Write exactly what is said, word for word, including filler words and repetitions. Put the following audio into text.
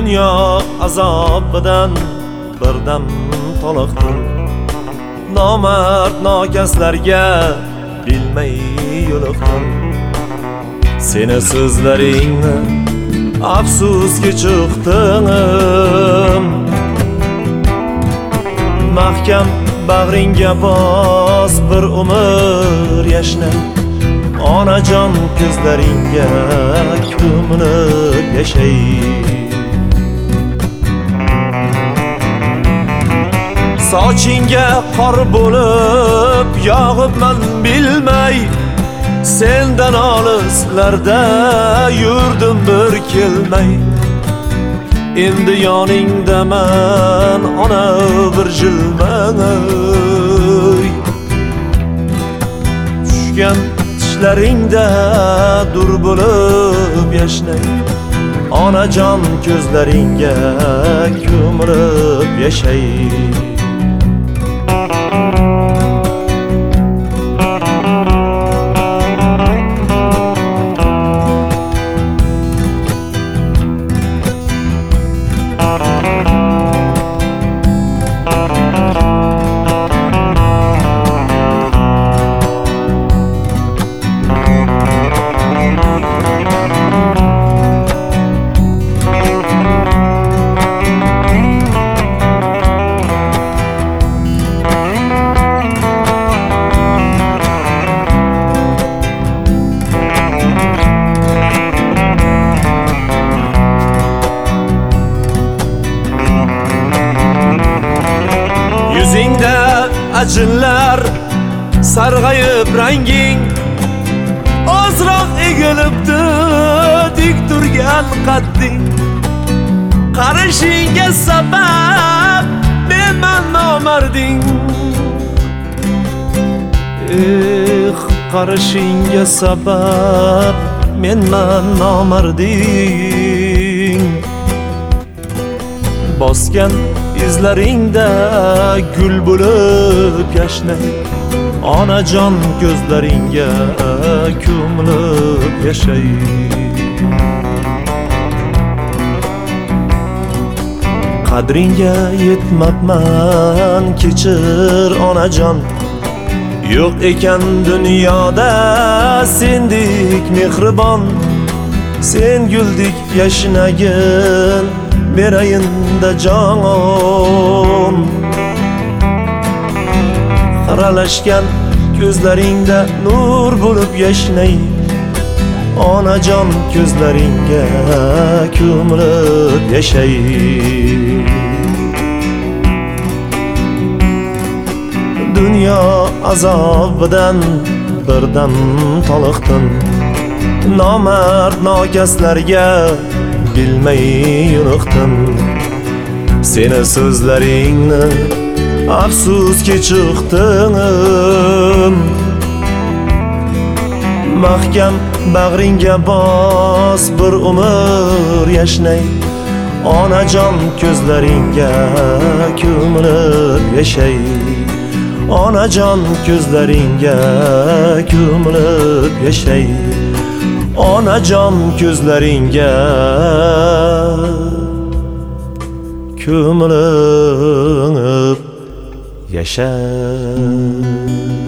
Dunyo azobidan birdam toliqdim. Nomard nokaslarga bilmay yo'liqdim. Seni so'zlaringni afsuski chiqdim. Mahkam bag'ringga bos, bir umr yashna. Onajon ko'zlaringga ko'milib yashay. Sochingga qor bo'lib yog'ibman bilmay, sendan olislarda yurdim bir kelmay. Endi yoningdaman ona bir jilmay. Tushgan tishlaringda dur bo'lib yashnay. Onajon ko'zlaringga ko'milib yashay. Yuzingda ajinlar sarg'ayib ranging, ozroq egilibdi dik turgan qadding. Qarashingga sabab menman nomarding. Eh, qarashingga sabab menman nomarding. Bosgan izlaringda gul bo'lib yashnay. Onajon ko'zlaringga ko'milib yashay. Qadringga yetmabman, kechir onajon. Yo'q ekan dunyoda sendek mehribon. Sen guldek yashnagin berayinda jonon. Qaralashgan ko'zlaringda nur bo'lib yashnay. Onajon ko'zlaringga ko'milib yashay. Dunyo azobidan birdam toliqdim. Nomard nokaslarga bilmay yo'liqdim. Seni so'zlaringni afsuski chiqdim. Mahkam bag'ringga bos, bir umr yashnay. Onajon ko'zlaringga ko'milib yashay. Onajon ko'zlaringga ko'milib yashay. Onajon ko'zlaringga ko'milib yashay.